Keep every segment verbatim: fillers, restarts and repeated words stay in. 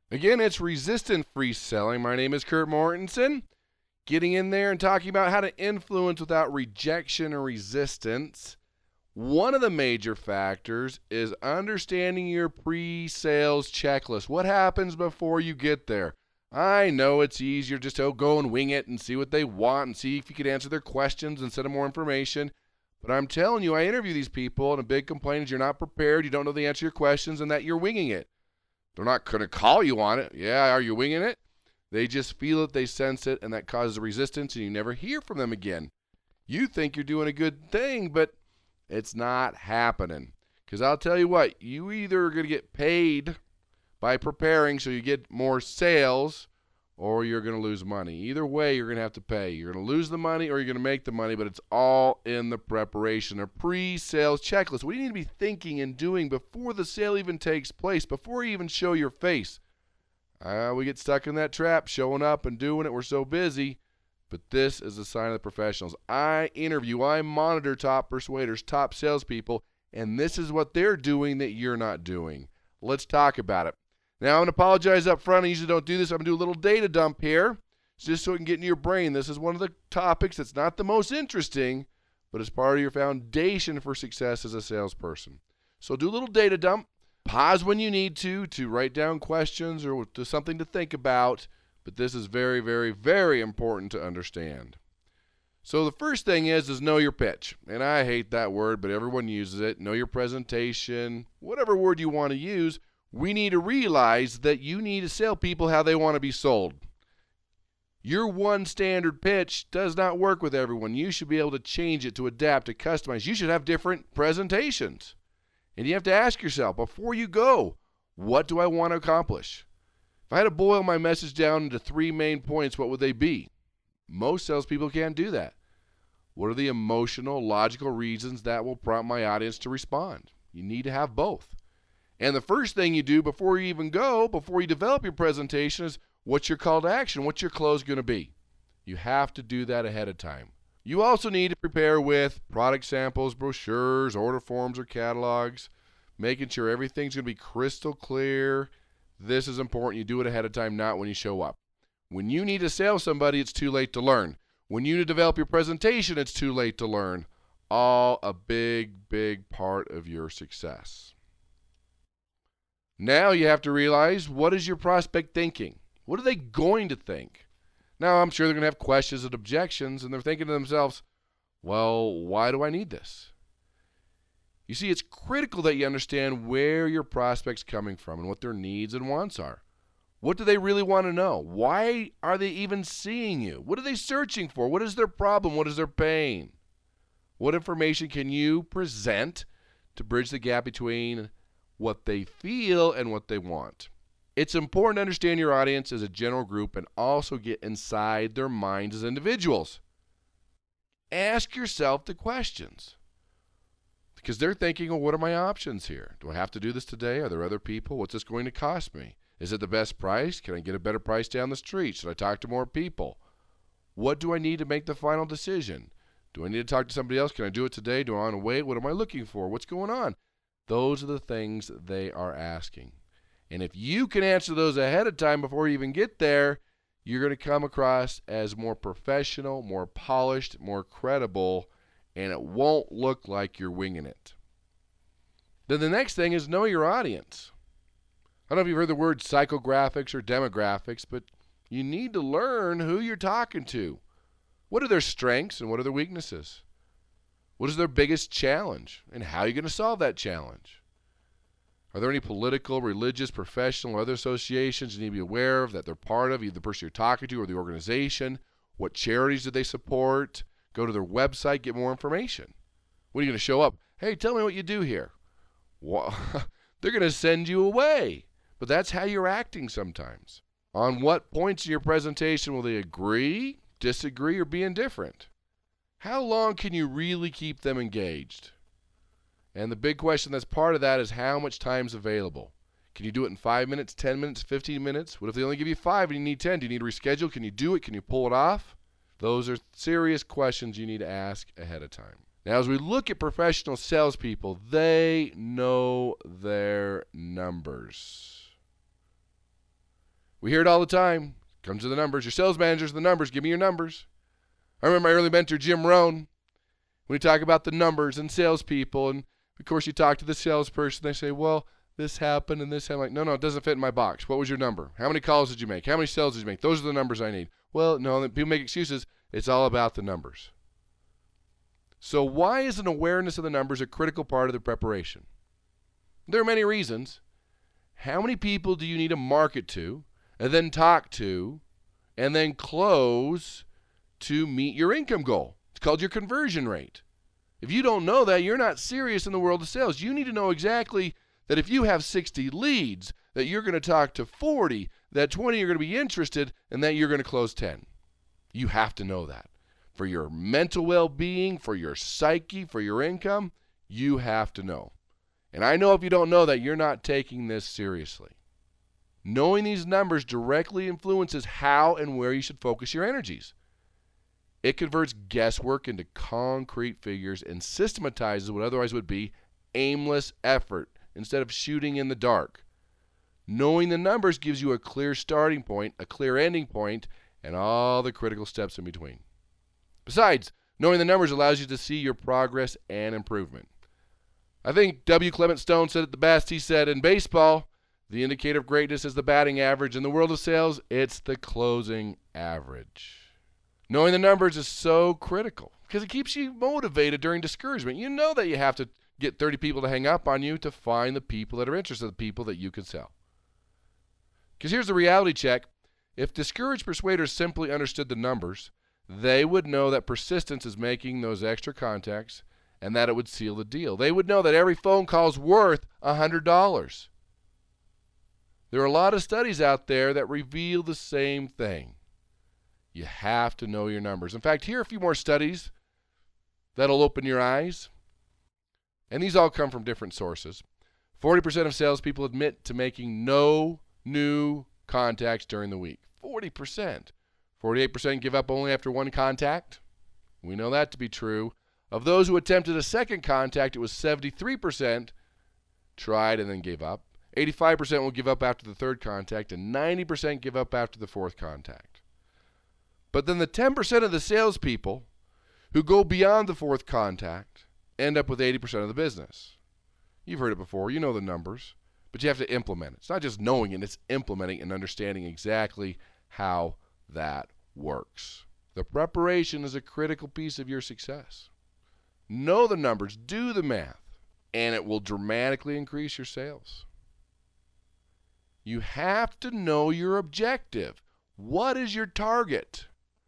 Again, it's resistance-free selling. My name is Kurt Mortensen. Getting in there and talking about how to influence without rejection or resistance. One of the major factors is understanding your pre-sales checklist. What happens before you get there? I know it's easier just to go and wing it and see what they want and see if you could answer their questions and send them more information. But I'm telling you, I interview these people, and a big complaint is you're not prepared, you don't know the answer to your questions, and that you're winging it. They're not going to call you on it. Yeah, are you winging it? They just feel it, they sense it, and that causes a resistance, and you never hear from them again. You think you're doing a good thing, but it's not happening. Because I'll tell you what, you either are going to get paid by preparing so you get more sales, or you're going to lose money. Either way, you're going to have to pay. You're going to lose the money or you're going to make the money, but it's all in the preparation, a pre-sales checklist. What do you need to be thinking and doing before the sale even takes place, before you even show your face? Uh, we get stuck in that trap, showing up and doing it. We're so busy. But this is a sign of the professionals. I interview, I monitor top persuaders, top salespeople, and this is what they're doing that you're not doing. Let's talk about it. Now, I'm going to apologize up front. I usually don't do this. I'm going to do a little data dump here just so it can get into your brain. This is one of the topics that's not the most interesting, but it's part of your foundation for success as a salesperson. So do a little data dump. Pause when you need to to write down questions or to something to think about, but this is very, very, very important to understand. So the first thing is, is know your pitch. And I hate that word, but everyone uses it. Know your presentation, whatever word you want to use. We need to realize that you need to sell people how they want to be sold. Your one standard pitch does not work with everyone. You should be able to change it, to adapt, to customize. You should have different presentations. And you have to ask yourself, before you go, what do I want to accomplish? If I had to boil my message down into three main points, what would they be? Most salespeople can't do that. What are the emotional, logical reasons that will prompt my audience to respond? You need to have both. And the first thing you do before you even go, before you develop your presentation, is what's your call to action? What's your close going to be? You have to do that ahead of time. You also need to prepare with product samples, brochures, order forms, or catalogs, making sure everything's going to be crystal clear. This is important. You do it ahead of time, not when you show up. When you need to sell somebody, it's too late to learn. When you need to develop your presentation, it's too late to learn. All a big, big part of your success. Now you have to realize, what is your prospect thinking? What are they going to think? Now, I'm sure they're going to have questions and objections, and they're thinking to themselves, well, why do I need this? You see, it's critical that you understand where your prospect's coming from and what their needs and wants are. What do they really want to know? Why are they even seeing you? What are they searching for? What is their problem? What is their pain? What information can you present to bridge the gap between what they feel and what they want? It's important to understand your audience as a general group and also get inside their minds as individuals. Ask yourself the questions. Because they're thinking, well, what are my options here? Do I have to do this today? Are there other people? What's this going to cost me? Is it the best price? Can I get a better price down the street? Should I talk to more people? What do I need to make the final decision? Do I need to talk to somebody else? Can I do it today? Do I want to wait? What am I looking for? What's going on? Those are the things they are asking. And if you can answer those ahead of time before you even get there, you're going to come across as more professional, more polished, more credible, and it won't look like you're winging it. Then the next thing is know your audience. I don't know if you've heard the word psychographics or demographics, but you need to learn who you're talking to. What are their strengths and what are their weaknesses? What is their biggest challenge, and how are you going to solve that challenge? Are there any political, religious, professional, or other associations you need to be aware of that they're part of, either the person you're talking to or the organization? What charities do they support? Go to their website, get more information. When are you going to show up? Hey, tell me what you do here. Well, they're going to send you away. But that's how you're acting sometimes. On what points in your presentation will they agree, disagree, or be indifferent? How long can you really keep them engaged? And the big question that's part of that is how much time is available. Can you do it in five minutes, ten minutes, fifteen minutes? What if they only give you five and you need ten? Do you need to reschedule? Can you do it? Can you pull it off? Those are serious questions you need to ask ahead of time. Now, as we look at professional salespeople, they know their numbers. We hear it all the time. Comes to the numbers. Your sales manager's the numbers. Give me your numbers. I remember my early mentor, Jim Rohn, when he talked about the numbers and salespeople, and of course you talk to the salesperson, they say, well, this happened and this happened. Like, no, no, it doesn't fit in my box. What was your number? How many calls did you make? How many sales did you make? Those are the numbers I need. Well, no, people make excuses. It's all about the numbers. So why is an awareness of the numbers a critical part of the preparation? There are many reasons. How many people do you need to market to, and then talk to, and then close to meet your income goal? It's called your conversion rate. If you don't know that, you're not serious in the world of sales. You need to know exactly that if you have sixty leads, that you're going to talk to forty, that twenty are going to be interested, and that you're going to close ten. You have to know that. For your mental well-being, for your psyche, for your income, you have to know. And I know if you don't know that, you're not taking this seriously. Knowing these numbers directly influences how and where you should focus your energies. It converts guesswork into concrete figures and systematizes what otherwise would be aimless effort instead of shooting in the dark. Knowing the numbers gives you a clear starting point, a clear ending point, and all the critical steps in between. Besides, knowing the numbers allows you to see your progress and improvement. I think W. Clement Stone said it the best. He said, in baseball, the indicator of greatness is the batting average. In the world of sales, it's the closing average. Knowing the numbers is so critical because it keeps you motivated during discouragement. You know that you have to get thirty people to hang up on you to find the people that are interested, the people that you can sell. Because here's the reality check. If discouraged persuaders simply understood the numbers, they would know that persistence is making those extra contacts and that it would seal the deal. They would know that every phone call is worth one hundred dollars. There are a lot of studies out there that reveal the same thing. You have to know your numbers. In fact, here are a few more studies that'll open your eyes. And these all come from different sources. forty percent of salespeople admit to making no new contacts during the week. forty percent. forty-eight percent give up only after one contact. We know that to be true. Of those who attempted a second contact, it was seventy-three percent tried and then gave up. eighty-five percent will give up after the third contact, and ninety percent give up after the fourth contact. But then the ten percent of the salespeople who go beyond the fourth contact end up with eighty percent of the business. You've heard it before. You know the numbers. But you have to implement it. It's not just knowing it. It's implementing and understanding exactly how that works. The preparation is a critical piece of your success. Know the numbers. Do the math. And it will dramatically increase your sales. You have to know your objective. What is your target?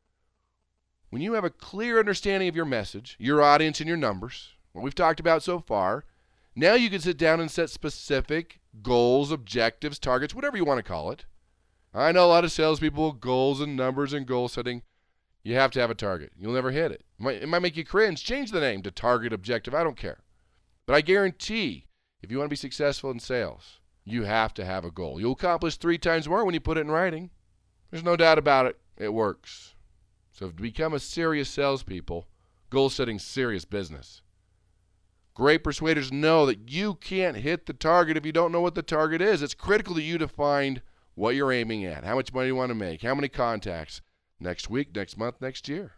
When you have a clear understanding of your message, your audience, and your numbers, what we've talked about so far, now you can sit down and set specific goals, objectives, targets, whatever you want to call it. I know a lot of salespeople, goals and numbers and goal setting. You have to have a target. You'll never hit it. It might, it might make you cringe. Change the name to target objective. I don't care. But I guarantee if you want to be successful in sales, you have to have a goal. You'll accomplish three times more when you put it in writing. There's no doubt about it. It works. So to become a serious salespeople, goal setting serious business. Great persuaders know that you can't hit the target if you don't know what the target is. It's critical to you to find what you're aiming at, how much money you want to make, how many contacts, next week, next month, next year.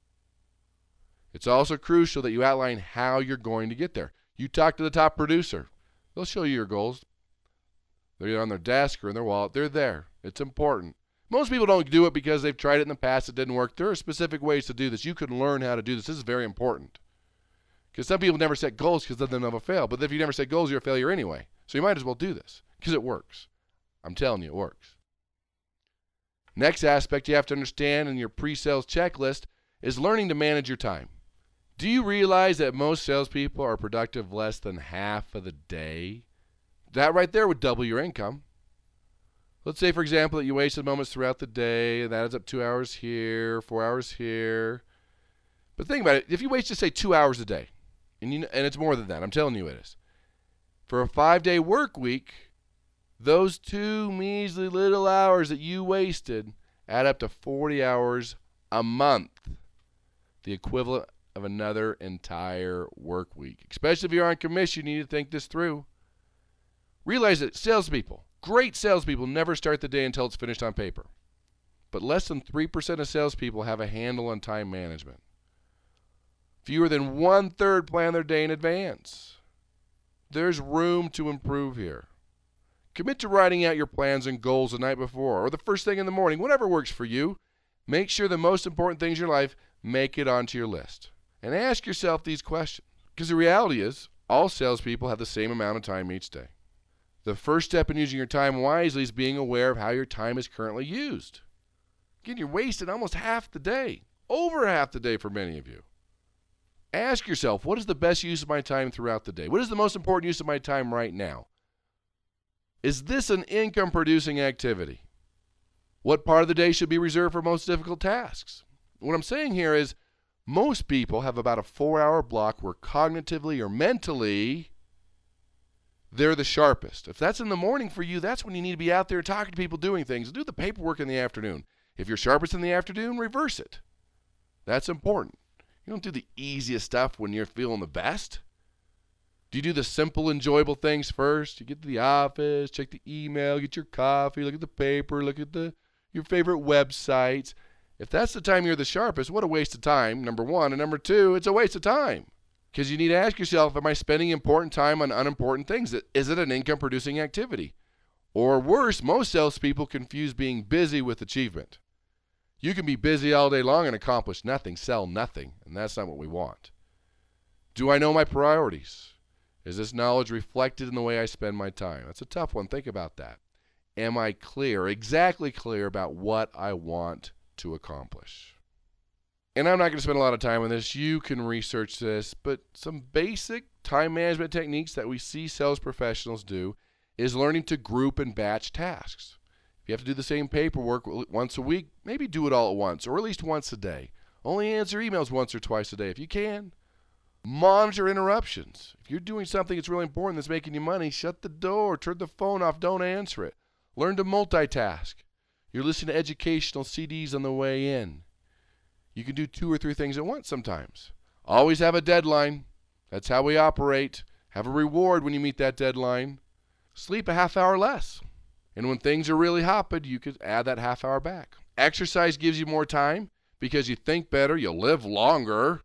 It's also crucial that you outline how you're going to get there. You talk to the top producer. They'll show you your goals. They're on their desk or in their wallet. They're there. It's important. Most people don't do it because they've tried it in the past. It didn't work. There are specific ways to do this. You can learn how to do this. This is very important. Because some people never set goals because then they'll never fail. But if you never set goals, you're a failure anyway. So you might as well do this because it works. I'm telling you, it works. Next aspect you have to understand in your pre-sales checklist is learning to manage your time. Do you realize that most salespeople are productive less than half of the day? That right there would double your income. Let's say, for example, that you wasted moments throughout the day, and that adds up two hours here, four hours here. But think about it. If you waste, just say, two hours a day, and, you, and it's more than that. I'm telling you it is. For a five-day work week, those two measly little hours that you wasted add up to forty hours a month, the equivalent of another entire work week. Especially if you're on commission, you need to think this through. Realize that salespeople, Great salespeople never start the day until it's finished on paper. But less than three percent of salespeople have a handle on time management. Fewer than one-third plan their day in advance. There's room to improve here. Commit to writing out your plans and goals the night before or the first thing in the morning, whatever works for you. Make sure the most important things in your life make it onto your list. And ask yourself these questions. Because the reality is, all salespeople have the same amount of time each day. The first step in using your time wisely is being aware of how your time is currently used. Again, you're wasting almost half the day, over half the day for many of you. Ask yourself, what is the best use of my time throughout the day? What is the most important use of my time right now? Is this an income-producing activity? What part of the day should be reserved for most difficult tasks? What I'm saying here is most people have about a four-hour block where cognitively or mentally they're the sharpest. If that's in the morning for you, that's when you need to be out there talking to people, doing things. Do the paperwork in the afternoon. If you're sharpest in the afternoon, reverse it. That's important. You don't do the easiest stuff when you're feeling the best. Do you do the simple, enjoyable things first? You get to the office, check the email, get your coffee, look at the paper, look at the your favorite websites. If that's the time you're the sharpest, what a waste of time, number one. And number two, it's a waste of time. Because you need to ask yourself, am I spending important time on unimportant things? Is it an income-producing activity? Or worse, most salespeople confuse being busy with achievement. You can be busy all day long and accomplish nothing, sell nothing, and that's not what we want. Do I know my priorities? Is this knowledge reflected in the way I spend my time? That's a tough one. Think about that. Am I clear, exactly clear about what I want to accomplish? And I'm not going to spend a lot of time on this. You can research this, but some basic time management techniques that we see sales professionals do is learning to group and batch tasks. If you have to do the same paperwork once a week, maybe do it all at once, or at least once a day. Only answer emails once or twice a day if you can. Monitor interruptions. If you're doing something that's really important that's making you money, shut the door, turn the phone off, don't answer it. Learn to multitask. You're listening to educational C Ds on the way in. You can do two or three things at once sometimes. Always have a deadline. That's how we operate. Have a reward when you meet that deadline. Sleep a half hour less. And when things are really hopping, you could add that half hour back. Exercise gives you more time because you think better, you live longer,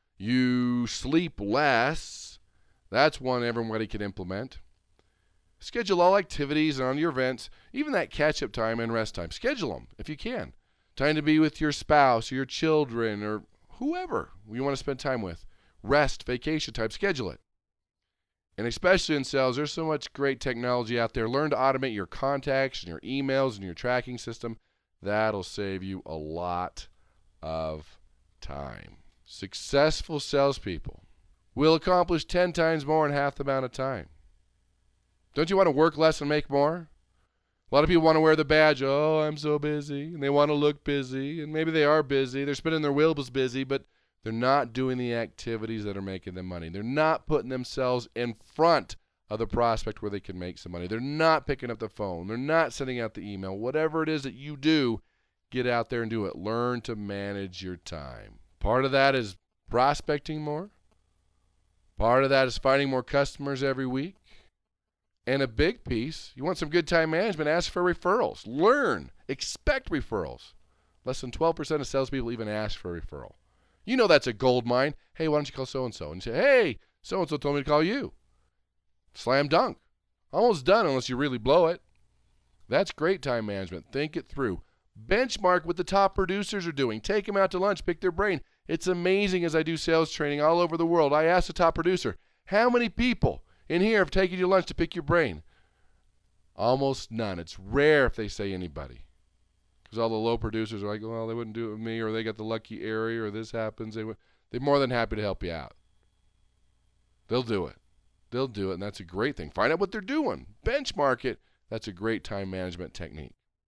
you sleep less. That's one everybody can implement. Schedule all activities on your events, even that catch-up time and rest time. Schedule them if you can. Time to be with your spouse or your children or whoever you want to spend time with. Rest, vacation time, schedule it. And especially in sales, there's so much great technology out there. Learn to automate your contacts and your emails and your tracking system. That'll save you a lot of time. Successful salespeople will accomplish ten times more in half the amount of time. Don't you want to work less and make more? A lot of people want to wear the badge, oh, I'm so busy, and they want to look busy, and maybe they are busy. They're spinning their wheels busy, but they're not doing the activities that are making them money. They're not putting themselves in front of the prospect where they can make some money. They're not picking up the phone. They're not sending out the email. Whatever it is that you do, get out there and do it. Learn to manage your time. Part of that is prospecting more. Part of that is finding more customers every week. And a big piece, you want some good time management, ask for referrals. Learn. Expect referrals. Less than twelve percent of salespeople even ask for a referral. You know that's a gold mine. Hey, why don't you call so-and-so? And you say, hey, so-and-so told me to call you. Slam dunk. Almost done unless you really blow it. That's great time management. Think it through. Benchmark what the top producers are doing. Take them out to lunch. Pick their brain. It's amazing as I do sales training all over the world. I ask the top producer, how many people in here have taken you to lunch to pick your brain? Almost none. It's rare if they say anybody. Because all the low producers are like, well, they wouldn't do it with me, or they got the lucky area, or this happens. They w- they're more than happy to help you out. They'll do it. They'll do it, and that's a great thing. Find out what they're doing. Benchmark it. That's a great time management technique.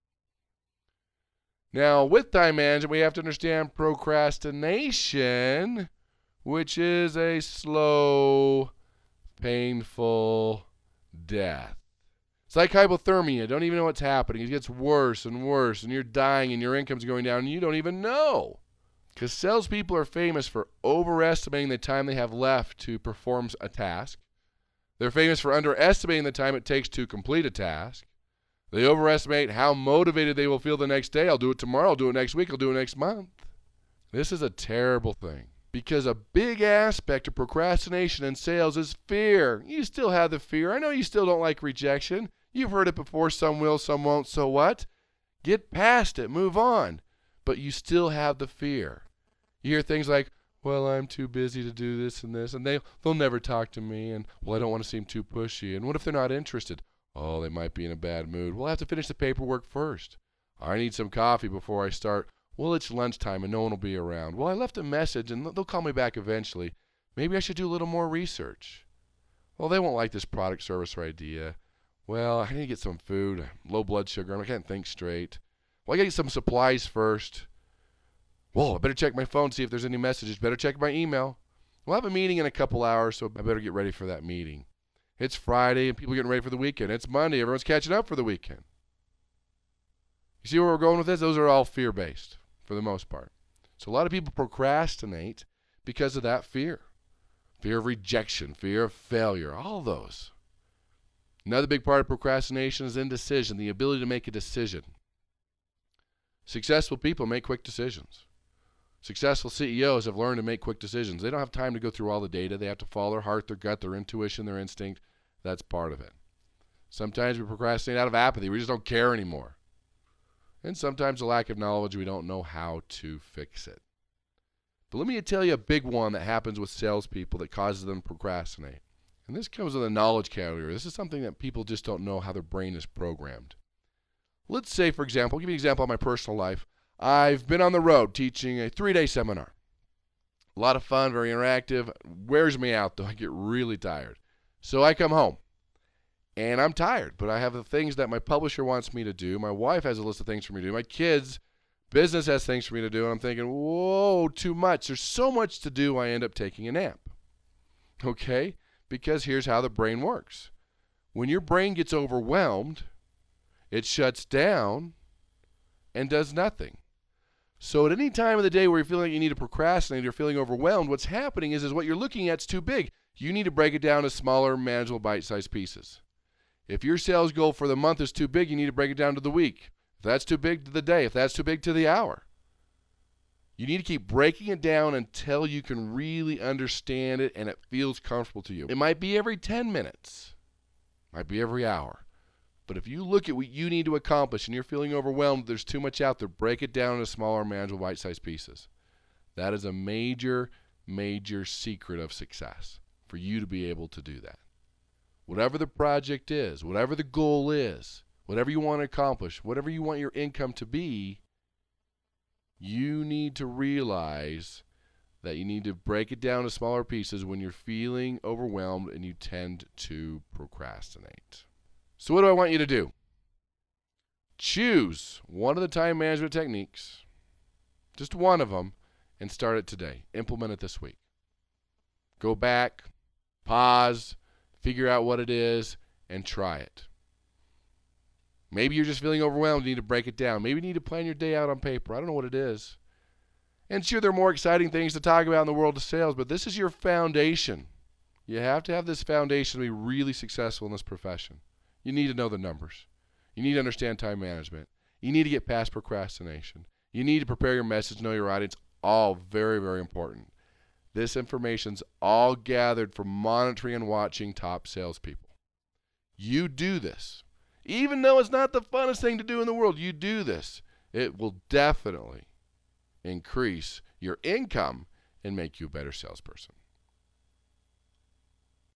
Now, with time management, we have to understand procrastination, which is a slow, painful death. It's like hypothermia. Don't even know what's happening. It gets worse and worse, and you're dying, and your income's going down, and you don't even know. Because salespeople are famous for overestimating the time they have left to perform a task. They're famous for underestimating the time it takes to complete a task. They overestimate how motivated they will feel the next day. I'll do it tomorrow. I'll do it next week. I'll do it next month. This is a terrible thing because a big aspect of procrastination in sales is fear. You still have the fear. I know you still don't like rejection. You've heard it before. Some will, some won't. So what? Get past it. Move on. But you still have the fear. You hear things like, well, I'm too busy to do this and this, and they, they'll never talk to me, and, well, I don't want to seem too pushy. And what if they're not interested? Oh, they might be in a bad mood. Well, I have to finish the paperwork first. I need some coffee before I start. Well, it's lunchtime and no one will be around. Well, I left a message and they'll call me back eventually. Maybe I should do a little more research. Well, they won't like this product, service, or idea. Well, I need to get some food, low blood sugar, I can't think straight. Well, I got to get some supplies first. Well, I better check my phone, see if there's any messages. Better check my email. We'll have a meeting in a couple hours, so I better get ready for that meeting. It's Friday and people are getting ready for the weekend. It's Monday. Everyone's catching up for the weekend. You see where we're going with this? Those are all fear-based for the most part. So a lot of people procrastinate because of that fear. Fear of rejection, fear of failure, all those. Another big part of procrastination is indecision, the ability to make a decision. Successful people make quick decisions. Successful C E Os have learned to make quick decisions. They don't have time to go through all the data. They have to follow their heart, their gut, their intuition, their instinct. That's part of it. Sometimes we procrastinate out of apathy. We just don't care anymore. And sometimes a lack of knowledge, we don't know how to fix it. But let me tell you a big one that happens with salespeople that causes them to procrastinate. And this comes with a knowledge category. This is something that people just don't know how their brain is programmed. Let's say, for example, I'll give you an example of my personal life. I've been on the road teaching a three-day seminar. A lot of fun, very interactive. Wears me out, though. I get really tired. So I come home, and I'm tired, but I have the things that my publisher wants me to do. My wife has a list of things for me to do. My kids' business has things for me to do, and I'm thinking, whoa, too much. There's so much to do, I end up taking a nap. Okay? Because here's how the brain works. When your brain gets overwhelmed, it shuts down and does nothing. So at any time of the day where you're feeling like you need to procrastinate or feeling overwhelmed, what's happening is, is what you're looking at is too big. You need to break it down to smaller, manageable, bite-sized pieces. If your sales goal for the month is too big, you need to break it down to the week. If that's too big to the day, if that's too big to the hour. You need to keep breaking it down until you can really understand it and it feels comfortable to you. It might be every ten minutes. It might be every hour. But if you look at what you need to accomplish and you're feeling overwhelmed, there's too much out there, break it down into smaller, manageable, bite-sized pieces. That is a major, major secret of success for you to be able to do that. Whatever the project is, whatever the goal is, whatever you want to accomplish, whatever you want your income to be, you need to realize that you need to break it down to smaller pieces when you're feeling overwhelmed and you tend to procrastinate. So what do I want you to do? Choose one of the time management techniques, just one of them, and start it today. Implement it this week. Go back, pause, figure out what it is, and try it. Maybe you're just feeling overwhelmed, you need to break it down. Maybe you need to plan your day out on paper. I don't know what it is. And sure, there are more exciting things to talk about in the world of sales, but this is your foundation. You have to have this foundation to be really successful in this profession. You need to know the numbers. You need to understand time management. You need to get past procrastination. You need to prepare your message, know your audience. All very, very important. This information's all gathered from monitoring and watching top salespeople. You do this. Even though it's not the funnest thing to do in the world, you do this. It will definitely increase your income and make you a better salesperson.